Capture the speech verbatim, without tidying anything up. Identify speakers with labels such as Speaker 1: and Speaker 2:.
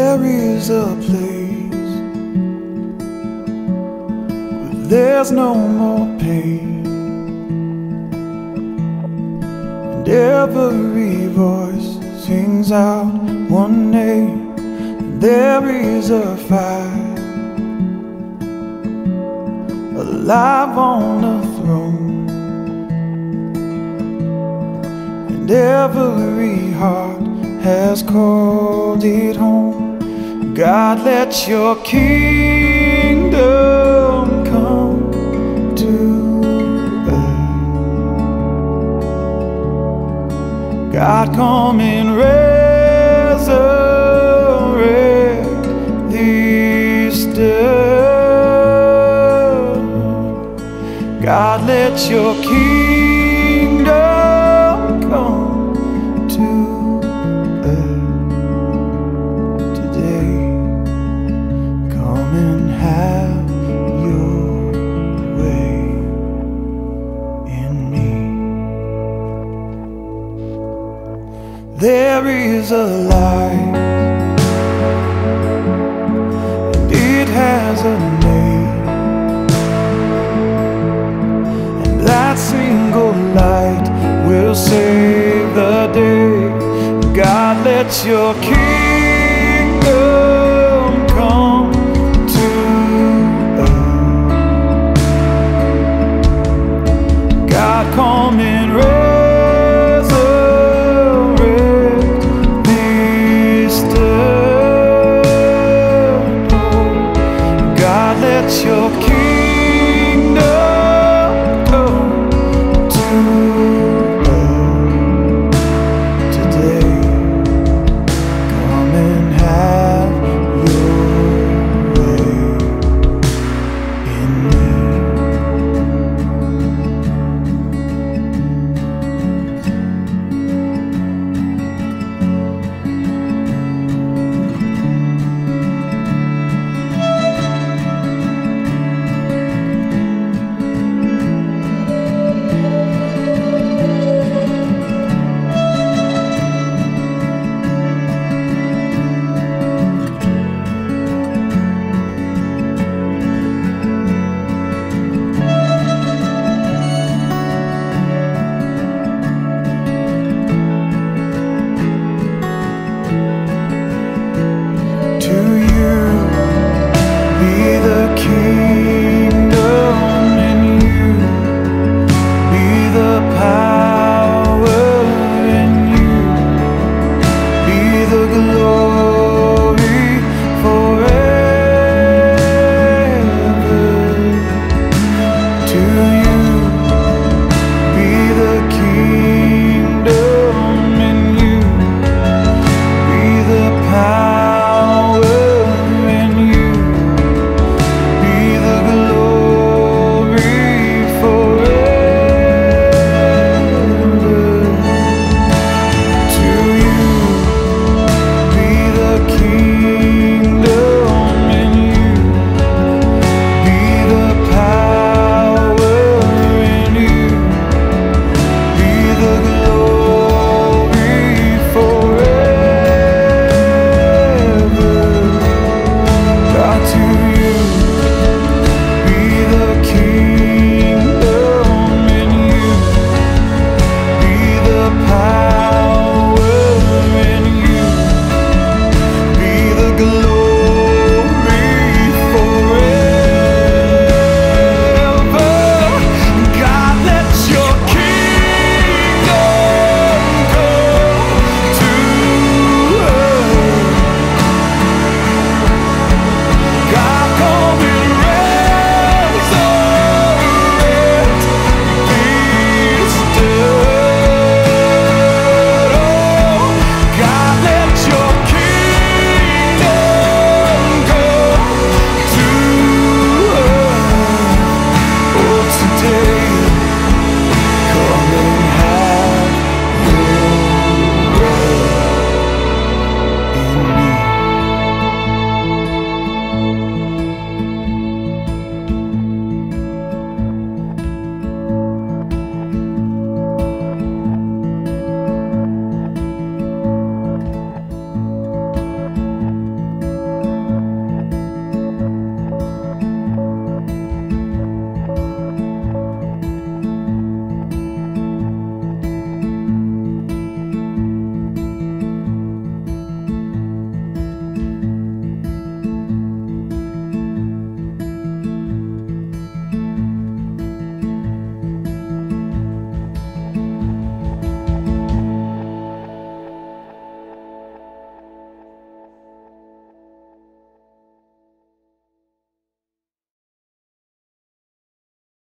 Speaker 1: There is a place where there's no more pain, and every voice sings out one name. And there is a fire alive on the throne, and every heart has called it home. God, let your kingdom come to earth. God, come and resurrect this dead. God, let your kingdom come to earth today. Come and have your way in me. There is a light, and it has a name, and that single light will save the day. God, let your kingdom come to earth. God, come and resurrect this dead. God, let your kingdom come to earth today. Come and have your way in me. Today